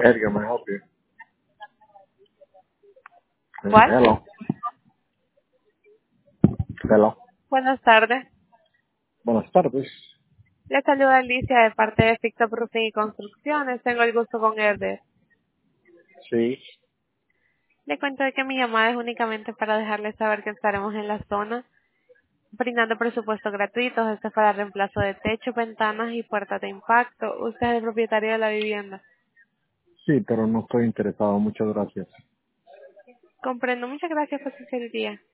Edgar, may I help you? ¿Cuál? Hello. Hello. Buenas tardes. Buenas tardes. Le saluda Alicia de parte de Ficta Roofing y Construcciones. Tengo el gusto con Herder. Sí. Le cuento de que mi llamada es únicamente para dejarle saber que estaremos en la zona brindando presupuestos gratuitos. Este es para reemplazo de techo, ventanas y puertas de impacto. Usted es el propietario de la vivienda. Sí, pero no estoy interesado. Muchas gracias. Comprendo. Muchas gracias por su día.